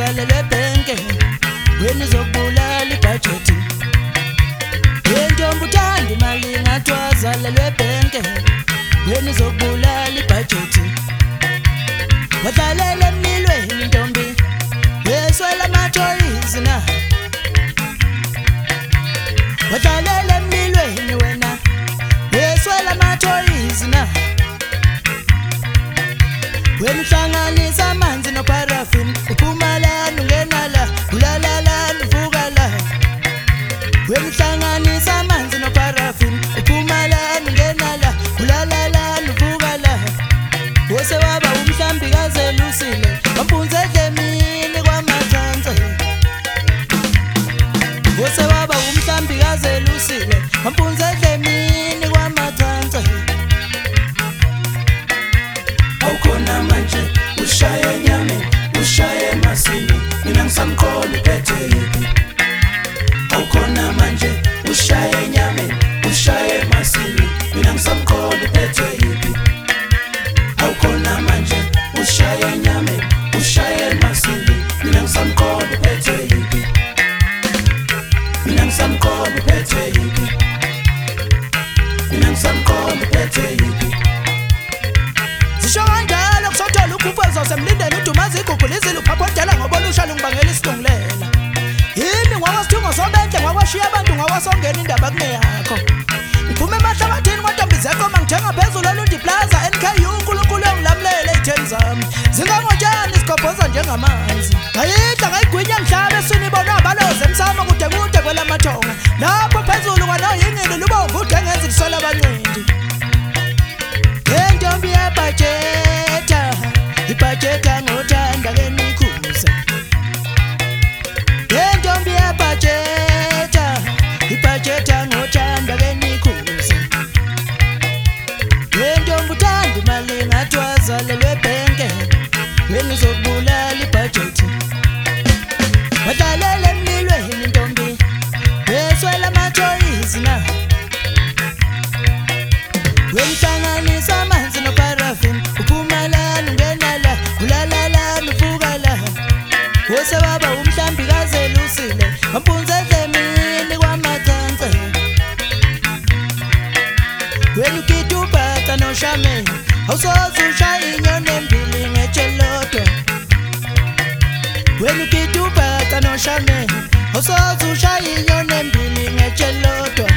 zalelwe bhenke wena uzokubulala ibudget yentombi uthanda imali ngathi wazalelwe bhenke wena uzokubulala ibudget wadlalela emlilweni intombi yeswela ama-toys na wadlalela emlilweni wena yeswela ama-toys na wena uhlanganisa amanzi noparafini uphuma lana ungena la ulala lana uvuka la wena uhlanganisa amanzi noparafini uphuma lana ungena la ulala lana uvuka la wose waba umhlambi kazelusile wampunze edlemini kwamacansi wose waba umhlambi kazelusile wampunze edlemini kwamacansi awukhona manje ushaye nyame ushaye masini mina ngisamkhona uphethe yiphi awukhona manje ushaye nyame ushaye masini mina ngisamkhona uphethe yiphi awukhona manje ushaye nyame ushaye masini mina ngisamkhona uphethe yiphi mina ngisamkhona uphethe yiphi mina ngisamkhona uphethe yiphi zisho kanjalo kusothola ukhuphezo semlindeni udumazi igugulizile uphaphodela ngoba lusha lungibangela isidungulela yini ngokwasithungo sobenhle ngokwashiya abantu ngokwasongena indaba kuneyakho ngiphume emahlabathini kwantombi zekoma ngithenga phezulu olundi plaza NKU uNkulunkulu engilamulele ey'theni zami zingangotshani isigobhoza njengamanzi ngayidla ngayigwinya ngihlaba eswini ibona abaloze emsamo kude kude kwelamathonga lapho phezulu kwanoyingili lubomvu udengezi lisola abancindi yentombi yebhajeta ibhajeta ngothanda kenikhuza yentombi yebhajeta ibhajeta ngothanda kenikhuza yentombi uthanda imali ngathi wazalelwe bhenke wena uzokubulala ibhajeti wadlalela emlilweni intombi yeswela ama-toys na wemhlanganisa amanzi noparafini uphuma lana ungena la ulala lana uvuka la wose waba umhlambi kazelusile wampunze edlemini kwamacansi wena ugida ubhata noshameni awusoze ushaye inyoni embili ngetshelodwa wena ugida ubhata noshameni awusoze ushaye inyoni embili ngetshelodwa